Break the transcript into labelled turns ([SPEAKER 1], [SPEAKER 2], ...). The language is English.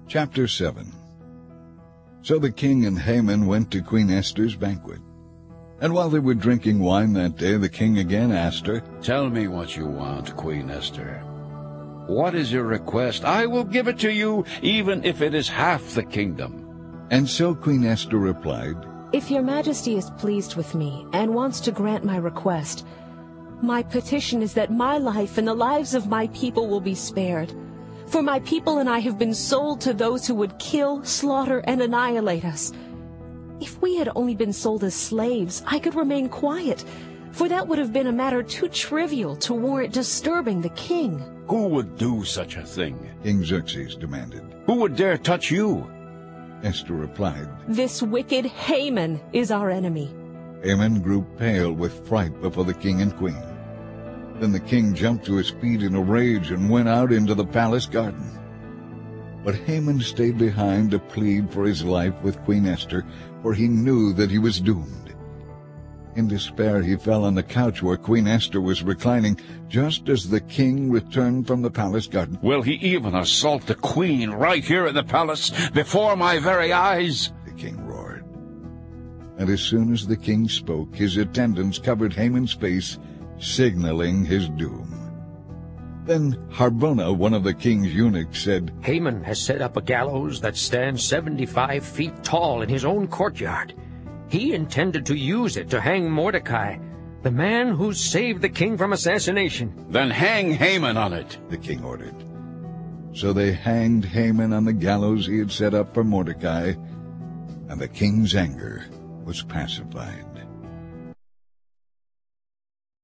[SPEAKER 1] Chapter 7. So the king and Haman went to Queen Esther's banquet. And while they were drinking wine that day, the king again asked her,
[SPEAKER 2] "Tell me what you want, Queen Esther. What is your request? I will give it to you, even if it is half the kingdom."
[SPEAKER 1] And so Queen Esther replied,
[SPEAKER 3] If your majesty is pleased with me and wants to grant my request, my petition is that my life and the lives of my people will be spared. For my people and I have been sold to those who would kill, slaughter, and annihilate us. If we had only been sold as slaves, I could remain quiet, for that would have been a matter too trivial to warrant disturbing the king.
[SPEAKER 2] Who would do such a thing?
[SPEAKER 1] King Xerxes demanded.
[SPEAKER 2] Who would dare touch you?
[SPEAKER 1] Esther replied,
[SPEAKER 3] This wicked Haman is our enemy.
[SPEAKER 1] Haman grew pale with fright before the king and queen. Then the king jumped to his feet in a rage and went out into the palace garden. But Haman stayed behind to plead for his life with Queen Esther, for he knew that he was doomed. In despair he fell on the couch where Queen Esther was reclining, just as the king returned from the palace garden.
[SPEAKER 2] Will he even assault the queen right here in the palace, before my very eyes?
[SPEAKER 1] The king roared. And as soon as the king spoke, his attendants covered Haman's face, signaling his doom. Then Harbona, one of the king's eunuchs, said,
[SPEAKER 4] Haman has set up a gallows that stands 75 feet tall in his own courtyard. He intended to use it to hang Mordecai, the man who saved the king from assassination.
[SPEAKER 2] Then hang Haman on it,
[SPEAKER 1] the king ordered. So they hanged Haman on the gallows he had set up for Mordecai, and the king's anger was pacified.